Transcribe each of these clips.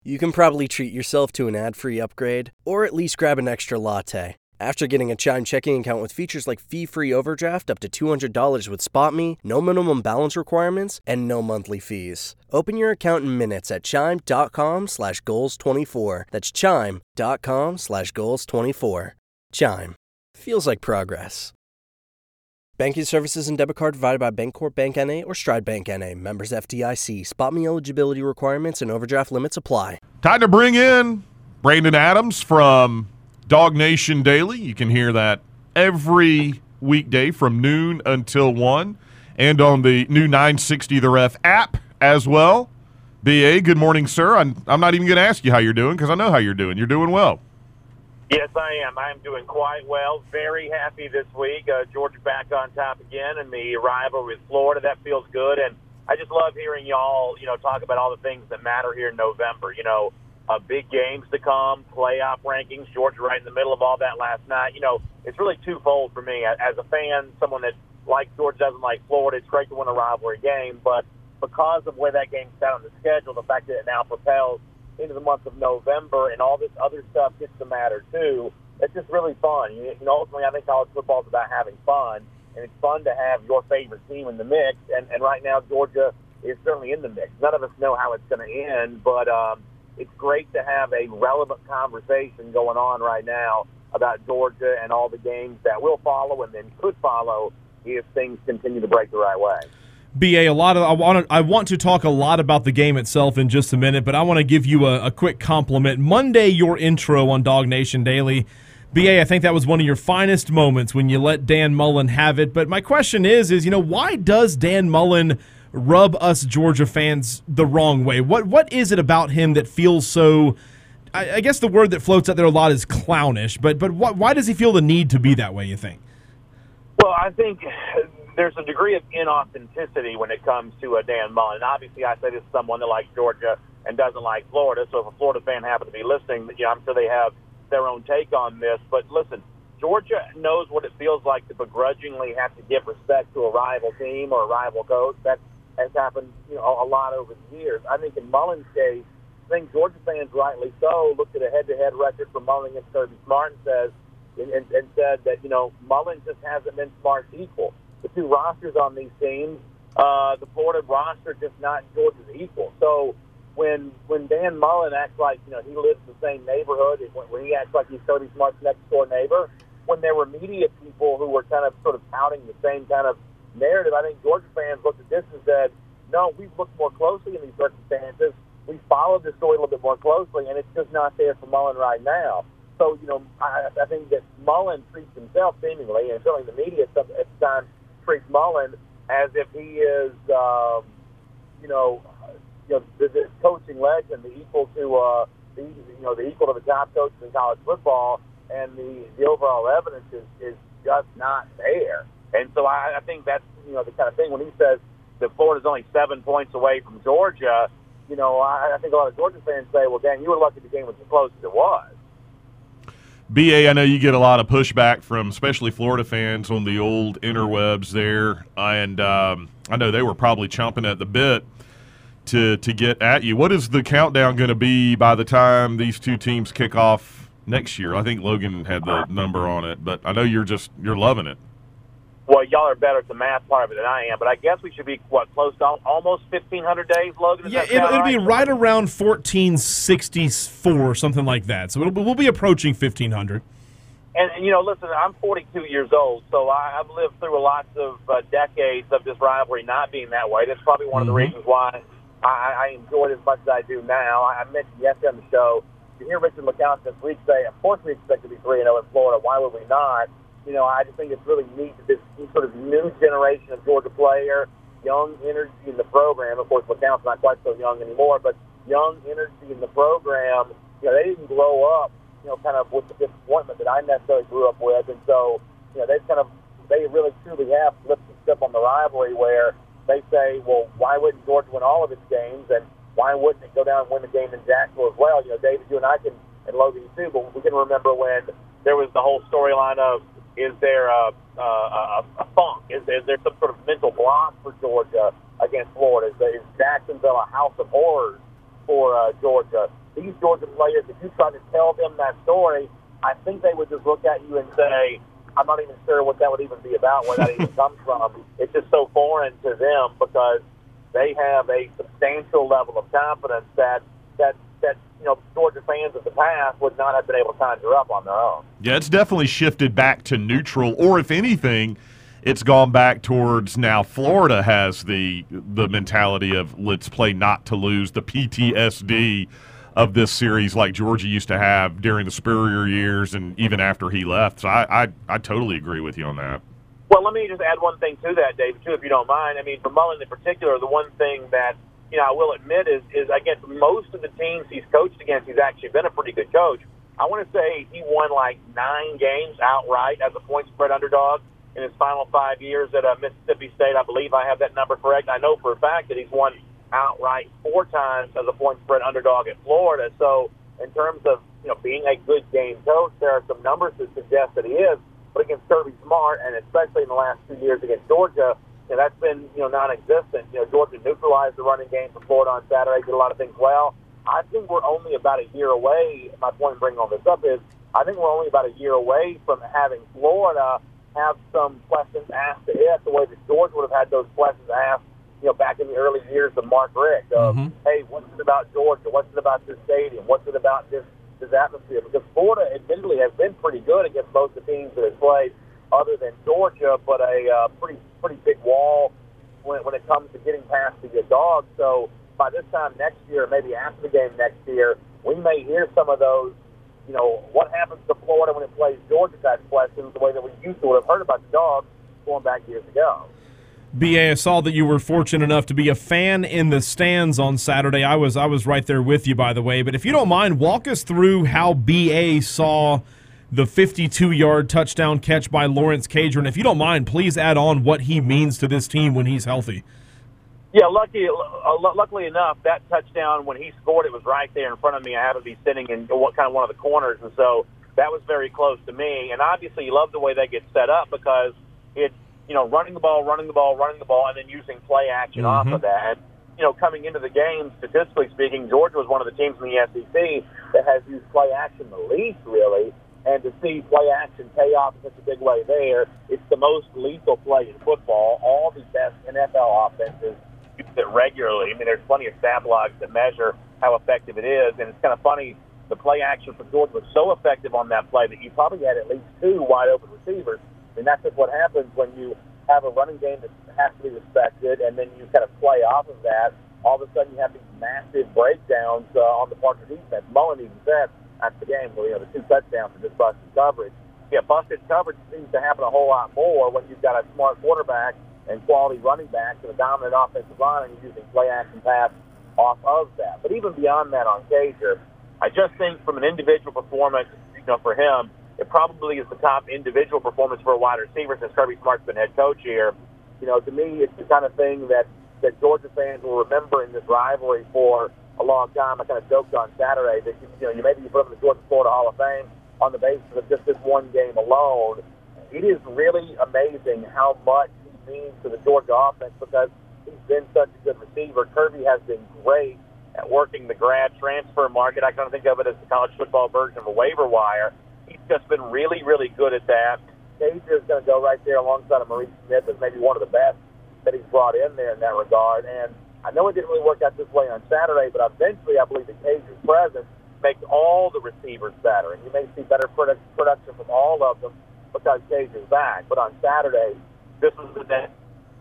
You can probably treat yourself to an ad-free upgrade, or at least grab an extra latte. After getting a Chime checking account with features like fee-free overdraft up to $200 with SpotMe, no minimum balance requirements, and no monthly fees. Open your account in minutes at chime.com/goals24. That's chime.com/goals24. Chime. Feels like progress. Banking services and debit card provided by Bancorp Bank N.A. or Stride Bank N.A. Members FDIC. SpotMe eligibility requirements and overdraft limits apply. Time to bring in Brandon Adams from Dog Nation Daily. You can hear that every weekday from noon until 1 and on the new 960 The Ref app as well. B.A., good morning, sir. I'm not even going to ask you how you're doing because I know how you're doing. You're doing well. Yes, I am. I am doing quite well. Very happy this week. Georgia back on top again in the rivalry with Florida. That feels good. And I just love hearing y'all, talk about all the things that matter here in November. Big games to come, playoff rankings. Georgia right in the middle of all that last night. It's really twofold for me. As a fan, someone that likes Georgia, doesn't like Florida, it's great to win a rivalry game. But because of where that game's out on the schedule, the fact that it now propels into the month of November and all this other stuff gets to matter too, it's just really fun. Ultimately, I think college football is about having fun, and it's fun to have your favorite team in the mix, and right now Georgia is certainly in the mix. None of us know how it's going to end, but it's great to have a relevant conversation going on right now about Georgia and all the games that will follow and then could follow if things continue to break the right way. B.A., I want to talk a lot about the game itself in just a minute, but I want to give you a quick compliment. Monday, your intro on Dog Nation Daily, B.A., I think that was one of your finest moments when you let Dan Mullen have it. But my question is why does Dan Mullen rub us Georgia fans the wrong way? What is it about him that feels so, I guess the word that floats out there a lot is clownish, but why does he feel the need to be that way, you think? Well, I think there's a degree of inauthenticity when it comes to Dan Mullen. And obviously, I say this is someone that likes Georgia and doesn't like Florida. So if a Florida fan happens to be listening, I'm sure they have their own take on this. But listen, Georgia knows what it feels like to begrudgingly have to give respect to a rival team or a rival coach. That has happened, a lot over the years. I think in Mullen's case, I think Georgia fans, rightly so, looked at a head-to-head record for Mullen against Kirby Smart and said that, Mullen just hasn't been Smart's equal. The two rosters on these teams, the Florida roster just not Georgia's equal. So when Dan Mullen acts like he lives in the same neighborhood, when he acts like he's Kirby Smart's next door neighbor, when there were media people who were kind of sort of touting the same kind of narrative, I think Georgia fans looked at this and said, no, we've looked more closely in these circumstances. We followed the story a little bit more closely, and it's just not there for Mullen right now. So I think that Mullen treats himself seemingly, and certainly the media at the time treats Mullen as if he is, the coaching legend, the equal to the equal to the top coaches in college football, and the overall evidence is just not there. And so I think that's the kind of thing when he says that Florida's only 7 points away from Georgia. I think a lot of Georgia fans say, well, Dan, you were lucky the game was as close as it was. B.A., I know you get a lot of pushback from especially Florida fans on the old interwebs there, and I know they were probably chomping at the bit to get at you. What is the countdown going to be by the time these two teams kick off next year? I think Logan had the number on it, but I know you're loving it. Well, y'all are better at the math part of it than I am, but I guess we should be, close to almost 1,500 days, Logan? Yeah, it'll be right around 1464, something like that. So we'll be approaching 1,500. And listen, I'm 42 years old, so I've lived through lots of decades of this rivalry not being that way. That's probably one of the reasons why I enjoy it as much as I do now. I mentioned yesterday on the show, you hear Richard LeCounte this week say, of course we expect to be 3-0 in Florida. Why would we not? I just think it's really neat that this sort of new generation of Georgia player, young energy in the program. Of course, LeCounte's not quite so young anymore, but young energy in the program. They didn't grow up, kind of with the disappointment that I necessarily grew up with, and so, they really truly have flipped the script on the rivalry where they say, well, why wouldn't Georgia win all of its games, and why wouldn't it go down and win the game in Jacksonville as well? David, you and I can, and Logan too, but we can remember when there was the whole storyline of, is there a funk? Is there some sort of mental block for Georgia against Florida? Is Jacksonville a house of horrors for Georgia? these Georgia players, if you try to tell them that story, I think they would just look at you and say, I'm not even sure what that would even be about, where that even comes from. It's just so foreign to them because they have a substantial level of confidence that Georgia fans of the past would not have been able to conjure up on their own. Yeah, it's definitely shifted back to neutral, or if anything, it's gone back towards now Florida has the mentality of let's play not to lose, the PTSD of this series like Georgia used to have during the Spurrier years and even after he left. So I totally agree with you on that. Well, let me just add one thing to that, David, too, if you don't mind. I mean, for Mullen in particular, the one thing that, I will admit is against most of the teams he's coached against, he's actually been a pretty good coach. I want to say he won like 9 games outright as a point spread underdog in his final 5 years at Mississippi State. I believe I have that number correct. I know for a fact that he's won outright 4 times as a point spread underdog at Florida. So in terms of being a good game coach, there are some numbers that suggest that he is. But against Kirby Smart, and especially in the last 2 years against Georgia, that's been non-existent. Georgia neutralized the running game for Florida on Saturday, did a lot of things well. I think we're only about a year away. My point in bringing all this up is I think we're only about a year away from having Florida have some questions asked to it the way that Georgia would have had those questions asked back in the early years of Mark Richt. Hey, what's it about Georgia? What's it about this stadium? What's it about this atmosphere? Because Florida admittedly has been pretty good against most of the teams that have played other than Georgia, but a pretty big wall when it comes to getting past the dogs. So by this time next year, maybe after the game next year, we may hear some of those, what happens to Florida when it plays Georgia type questions, the way that we used to have heard about the dogs going back years ago. B.A., I saw that you were fortunate enough to be a fan in the stands on Saturday. I was right there with you, by the way. But if you don't mind, walk us through how B.A. saw the 52-yard touchdown catch by Lawrence Cager. And if you don't mind, please add on what he means to this team when he's healthy. Yeah, luckily enough, that touchdown, when he scored, it was right there in front of me. I happened to be sitting in one of the corners, and so that was very close to me. And obviously you love the way they get set up because it's, running the ball, and then using play action off of that. Coming into the game, statistically speaking, Georgia was one of the teams in the SEC that has used play action the least, really. And to see play action pay off in such a big way there, it's the most lethal play in football. All the best NFL offenses use it regularly. I mean, there's plenty of stat blogs that measure how effective it is. And it's kind of funny, the play action for Georgia was so effective on that play that you probably had at least 2 wide-open receivers. And that's just what happens when you have a running game that has to be respected, and then you kind of play off of that. All of a sudden you have these massive breakdowns on the part of the defense. Mullen even said after the game, where the 2 touchdowns are just busted coverage. Yeah, busted coverage seems to happen a whole lot more when you've got a smart quarterback and quality running backs and a dominant offensive line, and you're using play-action pass off of that. But even beyond that on Cager, I just think from an individual performance, for him, it probably is the top individual performance for a wide receiver since Kirby Smart's been head coach here. To me, it's the kind of thing that Georgia fans will remember in this rivalry for a long time. I kind of joked on Saturday that you maybe put him in the Georgia-Florida Hall of Fame on the basis of just this one game alone. It is really amazing how much he means to the Georgia offense because he's been such a good receiver. Kirby has been great at working the grad transfer market. I kind of think of it as the college football version of a waiver wire. He's just been really, really good at that. Cager is going to go right there alongside of Maurice Smith as maybe one of the best that he's brought in there in that regard. And I know it didn't really work out this way on Saturday, but eventually I believe that Cager's presence makes all the receivers better. And you may see better production from all of them because Cager's back. But on Saturday, this was the day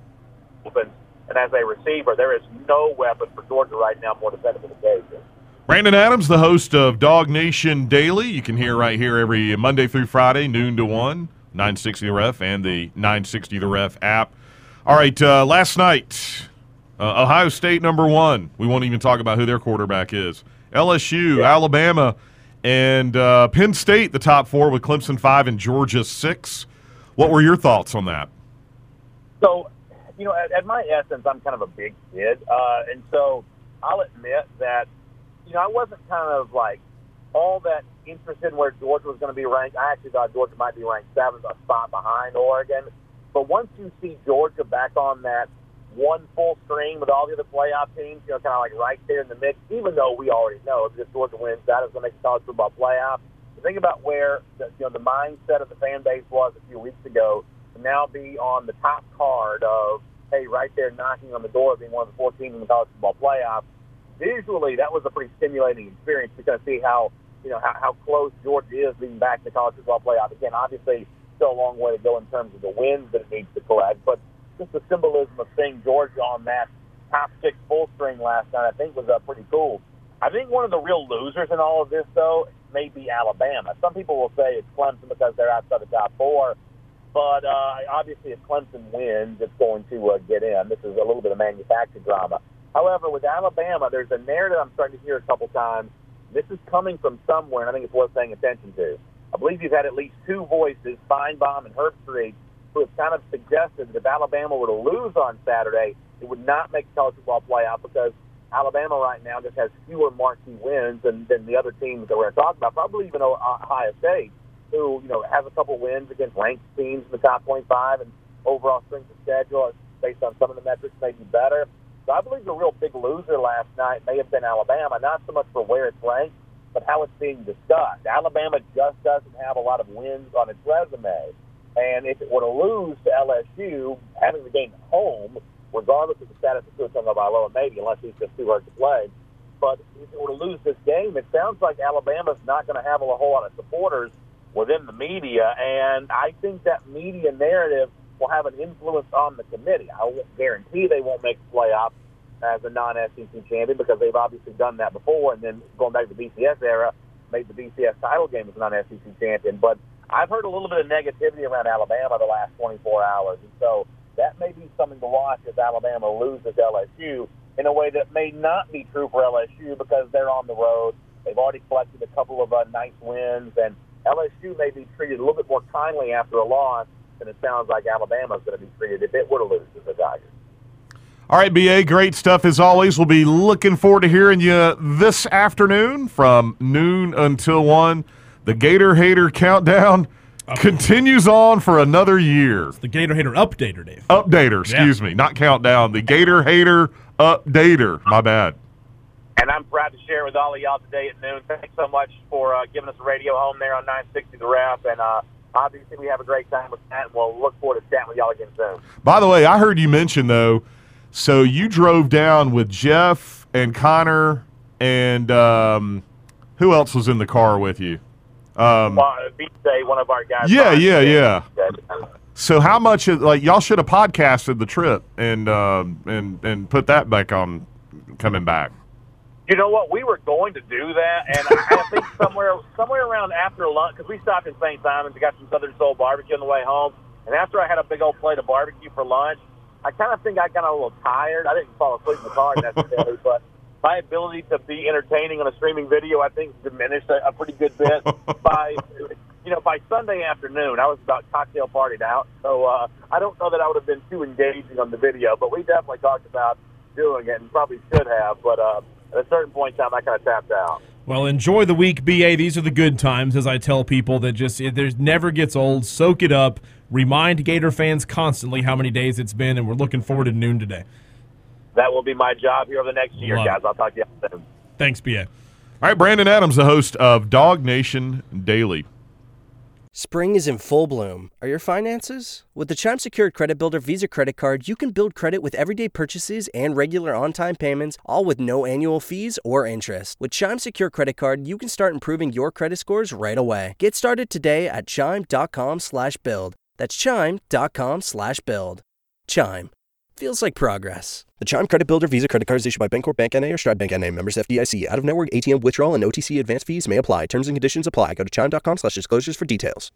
opens. And as a receiver, there is no weapon for Georgia right now more dependable than Cager. Brandon Adams, the host of Dog Nation Daily. You can hear right here every Monday through Friday, noon to 1, 960 The Ref, and the 960 The Ref app. All right, last night, Ohio State #1. We won't even talk about who their quarterback is. LSU, Alabama, and Penn State, the top 4 with Clemson 5 and Georgia 6. What were your thoughts on that? So, at my essence, I'm kind of a big kid. And so I'll admit that, I wasn't kind of like all that interested in where Georgia was going to be ranked. I actually thought Georgia might be ranked 7th, a spot behind Oregon. But once you see Georgia back on that one full string with all the other playoff teams, kind of like right there in the mix, even though we already know if this Georgia wins, that is going to make the college football playoff. So think about where the mindset of the fan base was a few weeks ago to now be on the top card of, hey, right there knocking on the door of being one of the 4 teams in the college football playoff. Visually, that was a pretty stimulating experience to kind of see how close Georgia is being back in the college football playoff. Again, obviously, still a long way to go in terms of the wins that it needs to collect, but just the symbolism of seeing Georgia on that top 6 full string last night, I think, was pretty cool. I think one of the real losers in all of this, though, may be Alabama. Some people will say it's Clemson because they're outside the top 4, but obviously if Clemson wins, it's going to get in. This is a little bit of manufactured drama. However, with Alabama, there's a narrative I'm starting to hear a couple times. This is coming from somewhere, and I think it's worth paying attention to. I believe you've had at least 2 voices, Feinbaum and Herbstreit, who have kind of suggested that if Alabama were to lose on Saturday, it would not make the college football playoff because Alabama right now just has fewer marquee wins than the other teams that we're going to talk about, probably even Ohio State, who has a couple wins against ranked teams in the top 25 and overall strength of schedule based on some of the metrics may be better. So I believe the real big loser last night may have been Alabama, not so much for where it's ranked, but how it's being discussed. Alabama just doesn't have a lot of wins on its resume. And if it were to lose to LSU, having the game at home, regardless of the status of Tua Tagovailoa, maybe, unless he's just too hard to play, but if it were to lose this game, it sounds like Alabama's not going to have a whole lot of supporters within the media, and I think that media narrative will have an influence on the committee. I won't guarantee they won't make the playoffs as a non-SEC champion because they've obviously done that before, and then going back to the BCS era, made the BCS title game as a non-SEC champion. But I've heard a little bit of negativity around Alabama the last 24 hours, and so that may be something to watch if Alabama loses LSU in a way that may not be true for LSU because they're on the road. They've already collected a couple of nice wins, and LSU may be treated a little bit more kindly after a loss than it sounds like Alabama's going to be treated if it were to lose to the Tigers. All right, B.A., great stuff as always. We'll be looking forward to hearing you this afternoon from noon until 1. The Gator Hater Countdown continues on for another year. It's the Gator Hater Updater, Dave. Updater, excuse me, not Countdown. The Gator Hater Updater. My bad. And I'm proud to share with all of y'all today at noon. Thanks so much for giving us a radio home there on 960 The Ref. And obviously we have a great time with that, and we'll look forward to chatting with y'all again soon. By the way, I heard you mention, though, so you drove down with Jeff and Connor and who else was in the car with you? BJ, one of our guys. Yeah. So how much, y'all should have podcasted the trip and put that back on coming back. You know what? We were going to do that, and I think somewhere around after lunch, because we stopped in St. Simon's and got some Southern Soul barbecue on the way home, and after I had a big old plate of barbecue for lunch, I kind of think I got a little tired. I didn't fall asleep in the car necessarily, but my ability to be entertaining on a streaming video, I think, diminished a pretty good bit. By Sunday afternoon, I was about cocktail partied out, so I don't know that I would have been too engaging on the video, but we definitely talked about doing it and probably should have, but at a certain point in time, I kind of tapped out. Well, enjoy the week, BA. These are the good times, as I tell people, that just there's never gets old. Soak it up. Remind Gator fans constantly how many days it's been, and we're looking forward to noon today. That will be my job here over the next year, guys. I'll talk to you soon. Thanks, BA. All right, Brandon Adams, the host of Dog Nation Daily. Spring is in full bloom. Are your finances? With the Chime Secured Credit Builder Visa Credit Card, you can build credit with everyday purchases and regular on-time payments, all with no annual fees or interest. With Chime Secured Credit Card, you can start improving your credit scores right away. Get started today at chime.com/build. That's chime.com/build. Chime. Feels like progress. The Chime Credit Builder Visa Credit Card is issued by Bancorp Bank N.A. or Stride Bank N.A. Members FDIC. Out-of-network ATM withdrawal and OTC advance fees may apply. Terms and conditions apply. Go to chime.com/disclosures for details.